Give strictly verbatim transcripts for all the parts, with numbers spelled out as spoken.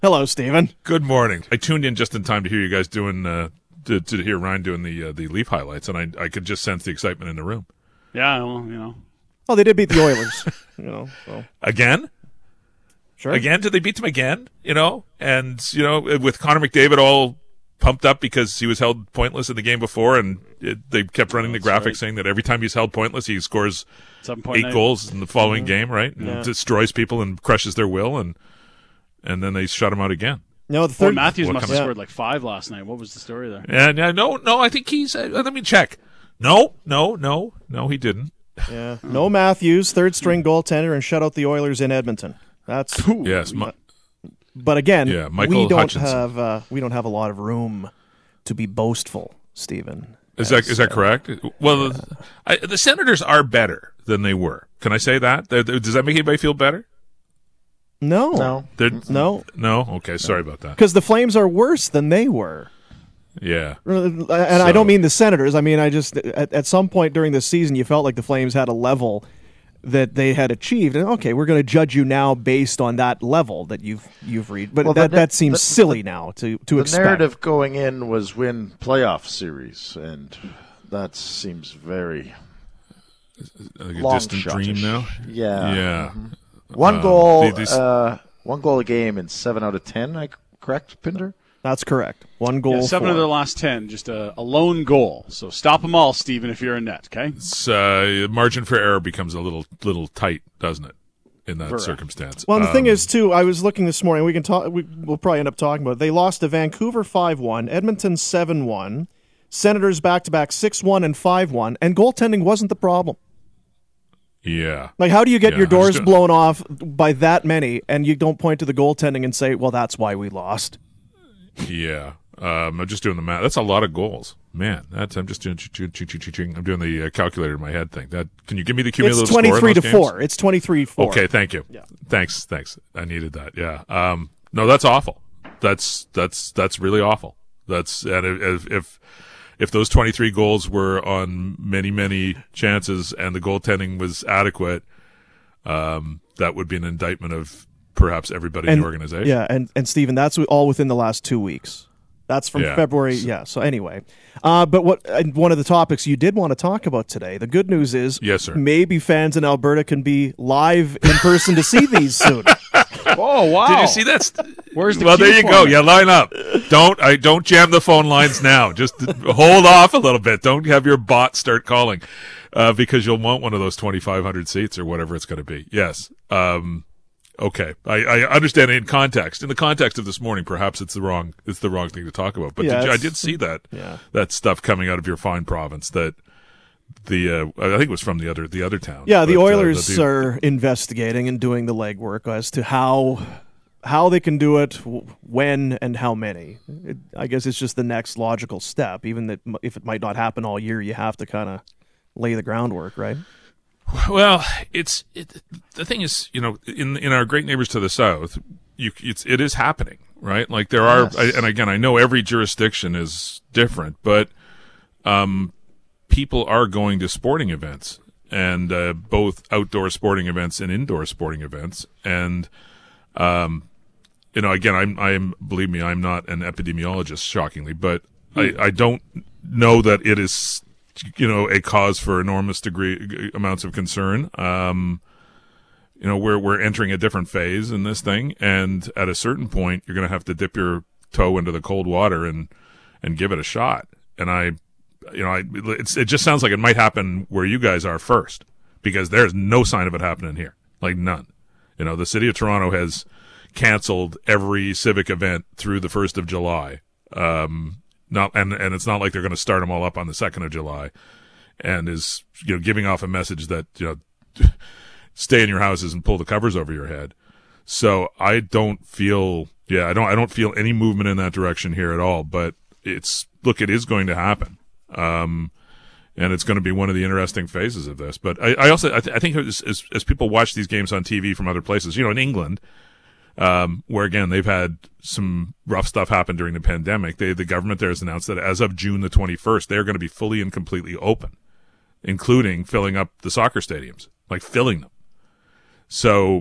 Hello, Stephen. Good morning. I tuned in just in time to hear you guys doing, uh, to, to hear Ryan doing the uh, the Leaf highlights, and I I could just sense the excitement in the room. Yeah, well, you know. Oh, they did beat the Oilers. you know, so. Again? Sure. Again? Did they beat them again? You know? And, you know, with Connor McDavid all pumped up because he was held pointless in the game before, and it, they kept running Oh, the graphic right. saying that every time he's held pointless, he scores eight nine. goals in the following Mhm. game, right? And Yeah. destroys people and crushes their will, and and then they shut him out again. No, the Well, third. Matthews What must have kind of- scored like five last night. What was the story there? And uh, no, no, I think he's. Uh, let me check. No, no, no, no, he didn't. Yeah. No Matthews, third string goaltender, and shut out the Oilers in Edmonton. That's. Yes, my, But again, Yeah, Michael we don't Hutchinson. have uh, we don't have a lot of room to be boastful, Stephen. is that As, is that uh, correct? Well, I, the Senators are better than they were. Can I say that? They're- they're- Does that make anybody feel better? No. No. They're, No. no. Okay, sorry about that. Because the Flames are worse than they were. Yeah. And I So- don't mean the Senators. I mean, I just at, at some point during the season, you felt like the Flames had a level that they had achieved, and okay, we're going to judge you now based on that level that you've you've reached. But Well, that the- that seems the- silly now to to The expect. narrative going in was win playoff series, and that seems very Like a long distant dream shot-ish. now. Yeah. Yeah. One Uh, goal, they- they- uh, one goal a game in seven out of ten. I correct, Pinder? That's correct. One goal. Yeah, seven for. of their last ten, just a, a lone goal. So stop them all, Stephen, if you're in net, okay? It's, uh, margin for error becomes a little little tight, doesn't it? In that Vera. circumstance. Well, and the thing Um, is, too, I was looking this morning. We can talk. We, we'll probably end up talking about it. They lost to Vancouver five one, Edmonton seven one, Senators back to back six one and five one, and goaltending wasn't the problem. yeah. Like, how do you get Yeah, your I doors just don't- blown off by that many, and you don't point to the goaltending and say, "Well, that's why we lost." Yeah. Um, I'm just doing the math. That's a lot of goals, man. That's I'm just doing. I'm doing the uh, calculator in my head thing. That can you give me the cumulative It's score in twenty-three to those games? four. It's twenty-three four. Okay, thank you. Yeah. Thanks, thanks. I needed that. Yeah. Um, no, that's awful. That's that's that's really awful. That's and if if if those twenty-three goals were on many many chances and the goaltending was adequate, um, that would be an indictment of perhaps everybody in And the organization. yeah, and and Stephen, that's all within the last two weeks. That's from Yeah. February. Yeah. So anyway, uh, but what and one of the topics you did want to talk about today. The good news is, Yes, sir. maybe fans in Alberta can be live in person to see these soon. Oh, wow. Did you see that? st- Where's the well, cue there you for go. it? Yeah, line up. Don't I don't jam the phone lines now. Just hold off a little bit. Don't have your bot start calling, uh, because you'll want one of those twenty-five hundred seats or whatever it's going to be. Yes. Um, okay. I, I understand it in context. In the context of this morning, perhaps it's the wrong it's the wrong thing to talk about. But Yeah, did you, I it's- did see that Yeah. that stuff coming out of your fine province that. The uh, I think it was from the other the other town. Yeah, the But, uh, Oilers the- are investigating and doing the legwork as to how how they can do it, w- when, and how many. It, I guess it's just the next logical step. Even that m- if it might not happen all year, you have to kind of lay the groundwork, right? Well, it's it, the thing is, you know, in in our great neighbors to the south, you it's it is happening, right? Like there are, Yes. I, and again, I know every jurisdiction is different, but um, people are going to sporting events, and uh, both outdoor sporting events and indoor sporting events, and um, you know, again, I'm I'm believe me, I'm not an epidemiologist, shockingly, but I I don't know that it is, you know, a cause for enormous degree amounts of concern. Um, you know, we're we're entering a different phase in this thing, and at a certain point, you're going to have to dip your toe into the cold water and and give it a shot. And I, you know, I it's it just sounds like it might happen where you guys are first, because there's no sign of it happening here, like none. You know, the city of Toronto has canceled every civic event through the first of July. Um, not and and it's not like they're going to start them all up on the second of July, and is, you know, giving off a message that, you know, stay in your houses and pull the covers over your head. So I don't feel, yeah, I don't, I don't feel any movement in that direction here at all. But it's, look, it is going to happen, um, and it's going to be one of the interesting phases of this. But I, I also, I, th- I think as, as as people watch these games on T V from other places, you know, in England, um, where again they've had some rough stuff happen during the pandemic, they the government there has announced that as of June the twenty-first, they're going to be fully and completely open, including filling up the soccer stadiums, like filling them. So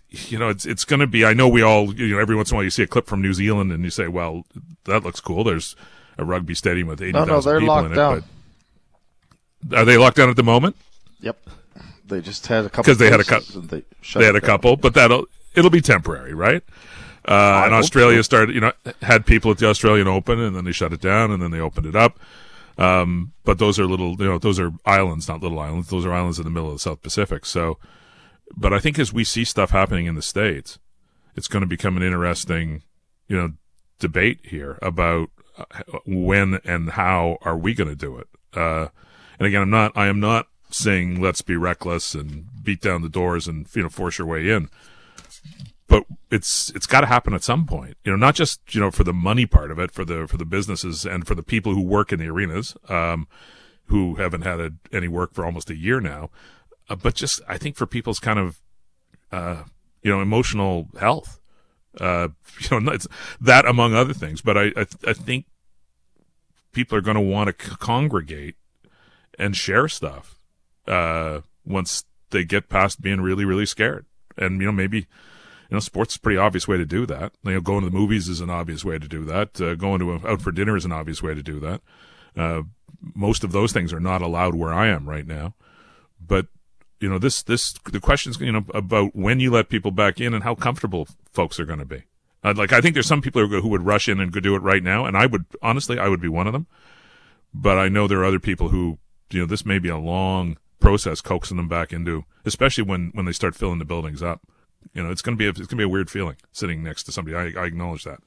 you know, it's it's going to be. I know we all, you know, every once in a while you see a clip from New Zealand and you say, well, that looks cool. There's a rugby stadium with eighty thousand no, no, they're people locked in it. down. But are they locked down at the moment? Yep. They just had a couple. Because they had a couple. They, they had a couple, but that'll it'll be temporary, right? Uh, and Australia so. started, you know, had people at the Australian Open, and then they shut it down, and then they opened it up. Um, but those are little, you know, those are islands, not little islands. Those are islands in the middle of the South Pacific. So, but I think as we see stuff happening in the States, it's going to become an interesting, you know, debate here about when and how are we going to do it. Uh, and again, I'm not, I am not saying let's be reckless and beat down the doors and, you know, force your way in. But it's it's got to happen at some point, you know. Not just you know for the money part of it, for the for the businesses and for the people who work in the arenas, um, who haven't had a, any work for almost a year now, uh, but just I think for people's kind of uh, you know emotional health, uh, you know, it's that among other things. But I I, I think people are going to want to c- congregate and share stuff uh, once they get past being really really scared, and you know maybe. You know, sports is a pretty obvious way to do that. You know, going to the movies is an obvious way to do that. Uh, going to a, out for dinner is an obvious way to do that. Uh, most of those things are not allowed where I am right now. But, you know, this, this, the question's, you know, about when you let people back in and how comfortable folks are going to be. Uh, like, I think there's some people who, who would rush in and could do it right now. And I would, honestly, I would be one of them. But I know there are other people who, you know, this may be a long process coaxing them back into, especially when, when they start filling the buildings up. You know, it's gonna be a, it's gonna be a weird feeling sitting next to somebody. I, I acknowledge that.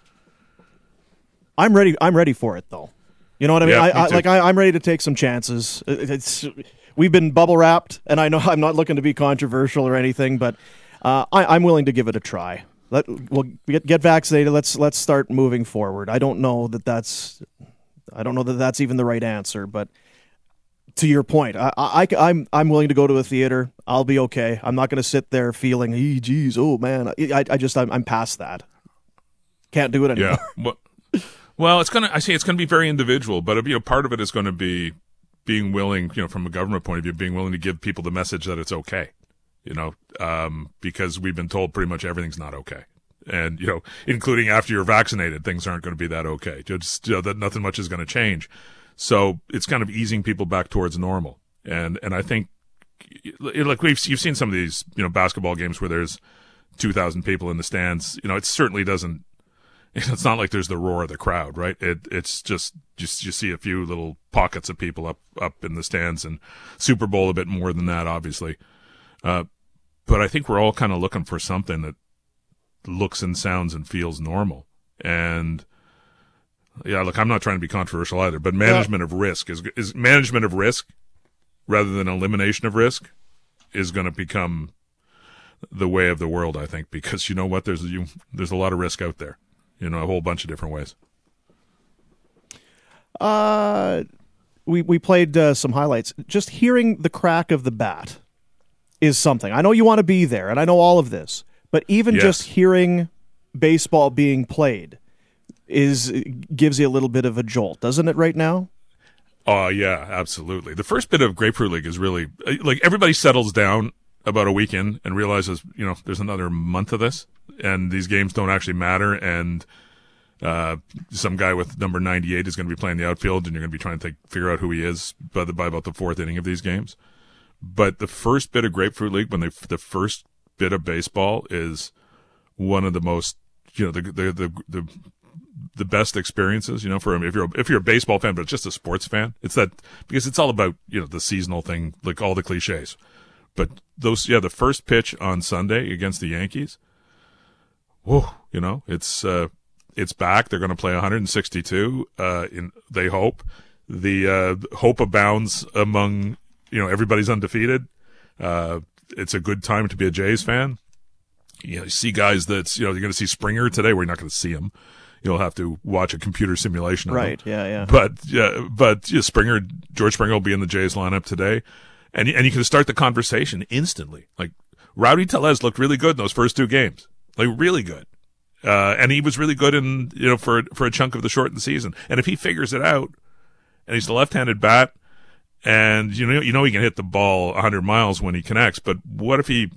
I'm ready. I'm ready for it, though. You know what I mean? Yeah, I, me I, too. like I, I'm ready to take some chances. It's we've been bubble wrapped, and I know I'm not looking to be controversial or anything, but uh, I, I'm willing to give it a try. Let we'll get, get vaccinated. Let's let's start moving forward. I don't know that that's I don't know that that's even the right answer, but. To your point, I, I, I'm I'm willing to go to a theater. I'll be okay. I'm not going to sit there feeling, "Ee, geez, oh man." I, I just I'm, I'm past that. Can't do it anymore. Yeah. Well, well, it's gonna. I say it's gonna be very individual, but you know, part of it is going to be being willing, you know, from a government point of view, being willing to give people the message that it's okay. You know, um, because we've been told pretty much everything's not okay, and you know, including after you're vaccinated, things aren't going to be that okay. Just you know, that nothing much is going to change. So it's kind of easing people back towards normal. And, and I think, like we've, you've seen some of these, you know, basketball games where there's two thousand people in the stands. You know, it certainly doesn't, it's not like there's the roar of the crowd, right? It, it's just, just, you see a few little pockets of people up, up in the stands, and Super Bowl a bit more than that, obviously. Uh, but I think we're all kind of looking for something that looks and sounds and feels normal. And, yeah, look, I'm not trying to be controversial either, but management yeah. of risk is is management of risk rather than elimination of risk is going to become the way of the world, I think, because you know what, there's you, there's a lot of risk out there, you know, a whole bunch of different ways. Uh, we we played uh, some highlights. Just hearing the crack of the bat is something. I know you want to be there, and I know all of this, but even yes. just hearing baseball being played. Is gives you a little bit of a jolt, doesn't it, right now? Oh, uh, yeah, absolutely. The first bit of Grapefruit League is really, like, everybody settles down about a weekend and realizes, you know, there's another month of this, and these games don't actually matter, and uh, some guy with number ninety-eight is going to be playing the outfield, and you're going to be trying to think, figure out who he is by, the, by about the fourth inning of these games. But the first bit of Grapefruit League, when they, the first bit of baseball is one of the most, you know, the the the, the the best experiences, you know, for if you're a, if you're a baseball fan, but just a sports fan, it's that because it's all about, you know, the seasonal thing, like all the cliches. But those, yeah, the first pitch on Sunday against the Yankees, whoa, you know, it's uh, it's back. They're going to play one hundred sixty-two. Uh, in they hope the uh, hope abounds among, you know, everybody's undefeated. Uh, it's a good time to be a Jays fan. You know, you see guys that's, you know, you're going to see Springer today. We're not going to see him. You'll have to watch a computer simulation of right, him. yeah, yeah. But, yeah, but yeah, Springer, George Springer will be in the Jays lineup today. And, and you can start the conversation instantly. Like, Rowdy Tellez looked really good in those first two games. Like, really good. Uh, and he was really good in, you know, for, for a chunk of the shortened season. And if he figures it out, and he's a left-handed bat, and, you know, you know he can hit the ball one hundred miles when he connects, but what if he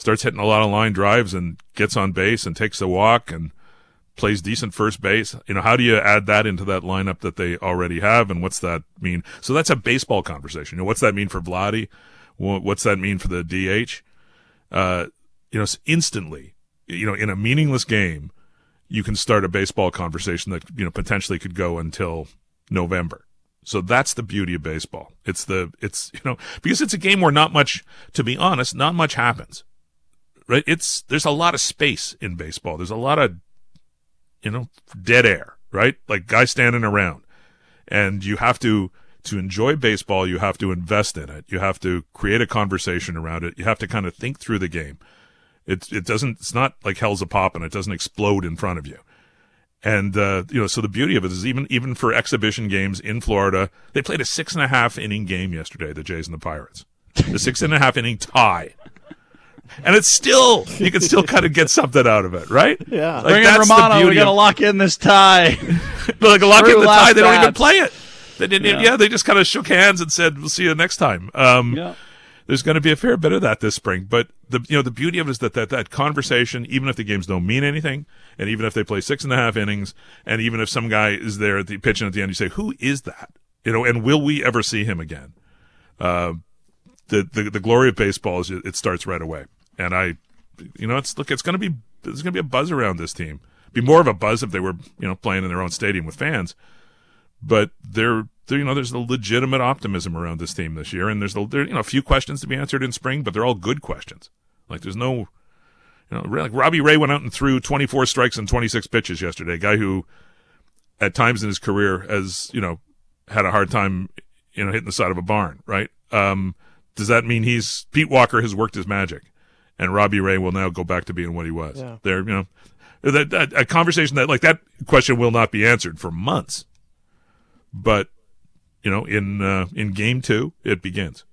starts hitting a lot of line drives and gets on base and takes a walk and plays decent first base. You know, how do you add that into that lineup that they already have, and what's that mean? So that's a baseball conversation. You know, what's that mean for Vladdy? What's that mean for the D H? Uh, you know, instantly, you know, in a meaningless game, you can start a baseball conversation that, you know, potentially could go until November. So that's the beauty of baseball. It's the, it's, you know, because it's a game where not much, to be honest, not much happens, right? It's, there's a lot of space in baseball. There's a lot of, you know, dead air, right? Like guys standing around, and you have to, to enjoy baseball, you have to invest in it. You have to create a conversation around it. You have to kind of think through the game. It, it doesn't, it's not like hell's a poppin'. It doesn't explode in front of you. And, uh, you know, so the beauty of it is even, even for exhibition games in Florida, they played a six and a half inning game yesterday, the Jays and the Pirates. The six and a half inning tie. And it's still, you can still kind of get something out of it, right? Yeah. Like, bring in Romano, we got to of, lock in this tie. Like, lock in the tie, they bats. don't even play it. They didn't, yeah. yeah, they just kind of shook hands and said, we'll see you next time. Um, yeah. There's going to be a fair bit of that this spring, but the you know the beauty of it is that, that that conversation, even if the games don't mean anything, and even if they play six and a half innings, and even if some guy is there at the pitching at the end, you say, who is that? You know, and will we ever see him again? Uh, the, the the glory of baseball is it, it starts right away, and I, you know, it's look, it's going to be there's going to be a buzz around this team. It'd be more of a buzz if they were you know playing in their own stadium with fans, but they're. There, you know, there's a legitimate optimism around this team this year, and there's a, there, you know, a few questions to be answered in spring, but they're all good questions. Like there's no, you know, like Robbie Ray went out and threw twenty-four strikes and twenty-six pitches yesterday. A guy who, at times in his career, has you know had a hard time, you know, hitting the side of a barn. Right? Um, does that mean he's Pete Walker has worked his magic, and Robbie Ray will now go back to being what he was? Yeah. There, you know, that, that a conversation that like that question will not be answered for months, but. You know, in uh, in game two, it begins.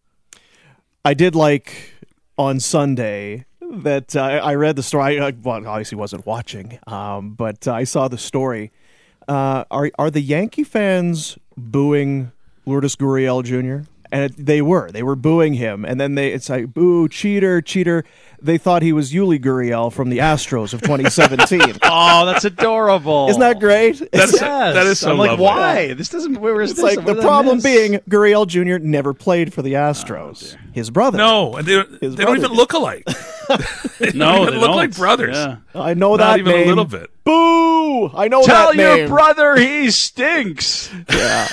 I did like on Sunday that uh, I read the story. I well, obviously wasn't watching, um, but I saw the story. Uh, are are the Yankee fans booing Lourdes Gurriel Junior? And it, they were. They were booing him. And then they it's like, boo, cheater, cheater. They thought he was Yuli Gurriel from the Astros of twenty seventeen. Oh, that's adorable. Isn't that great? That's, yes. That is so I'm like, lovely. why? This doesn't, where is It's this? like the problem being Gurriel Junior never played for the Astros. Oh, his brother. No, and they, His they don't even did. look alike. they no, don't they even look don't. like brothers. Yeah. I know Not that even name. a little bit. Boo! I know Tell that name. your brother he stinks. Yeah.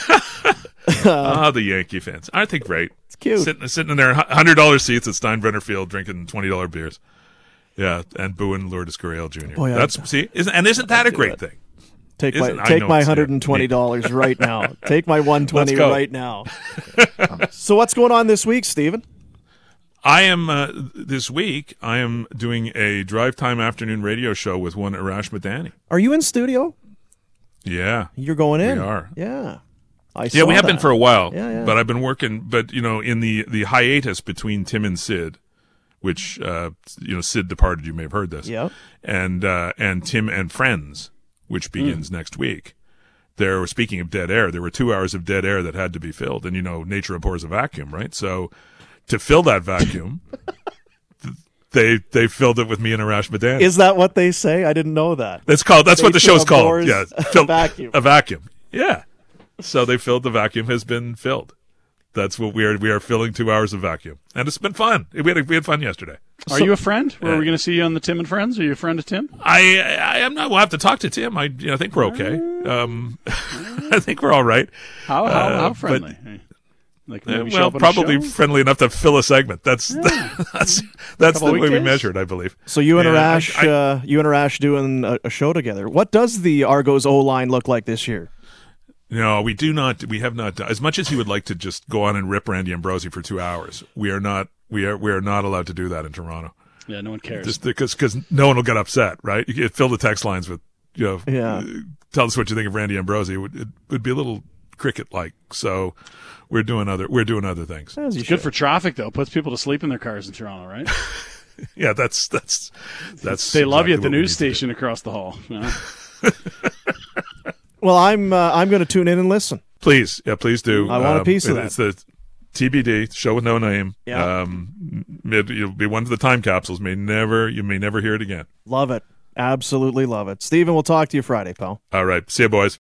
Ah, the Yankee fans. Aren't they great? It's cute. Sitting, sitting in their one hundred dollars seats at Steinbrenner Field drinking twenty dollars beers. Yeah, and booing Lourdes Gurriel Junior Boy, That's I'd- see, isn't, and isn't that a great it. thing? Take Isn't- my I take know my it's one hundred twenty dollars right now. Take my one hundred twenty Let's go. right now. So what's going on this week, Stephen? I am uh, this week. I am doing a drive time afternoon radio show with one Arash Madani. Are you in studio? Yeah, You're going in. We are. Yeah. I yeah, saw we have been that. for a while. Yeah, yeah. But I've been working. But you know, in the the hiatus between Tim and Sid, which uh, you know, Sid departed. You may have heard this. Yeah. And uh, and Tim and Friends, which begins Hmm. next week. There, speaking of dead air, there were two hours of dead air that had to be filled, and you know, nature abhors a vacuum, right? So, to fill that vacuum, th- they they filled it with me and Arash Madani. Is that what they say? I didn't know that. That's called. That's what the Nature show's called. abhors Yeah, a fill- vacuum. A vacuum. Yeah. So they filled the vacuum has been filled. That's what we are. We are filling two hours of vacuum, and it's been fun. We had we had fun yesterday. Are So- you a friend? Were Uh, we going to see you on the Tim and Friends? Are you a friend of Tim? I I am not. We'll have to talk to Tim. I you know, I think we're okay. Um, I think we're all right. How how, Uh, how but- friendly? Like Uh, maybe show well, up on a probably show? friendly enough to fill a segment. That's that's that's Couple the way we weekdays? measured, I believe. So you and Yeah, I- Arash, I- uh, you and Arash doing a, a show together. What does the Argos O line look like this year? No, we do not. We have not. As much as he would like to just go on and rip Randy Ambrosi for two hours, we are not. We are. We are not allowed to do that in Toronto. Yeah, no one cares. Just because because no one will get upset, right? You could fill the text lines with, you know, Yeah. uh, tell us what you think of Randy Ambrosi. It would, it would be a little cricket like. So we're doing other. We're doing other things. As you It's good should. for traffic, though. Puts people to sleep in their cars in Toronto, right? Yeah, that's that's that's. They love you exactly at the what we news need to do. station across the hall. You know? Well, I'm uh, I'm going to tune in and listen. Please, yeah, please do. I want a Um, piece of it- that. It's the T B D show with no name. Yeah. Um, m- it, it'll be one of the time capsules. May never you may never hear it again. Love it. Absolutely love it. Stephen, we'll talk to you Friday, pal. All right. See you, boys.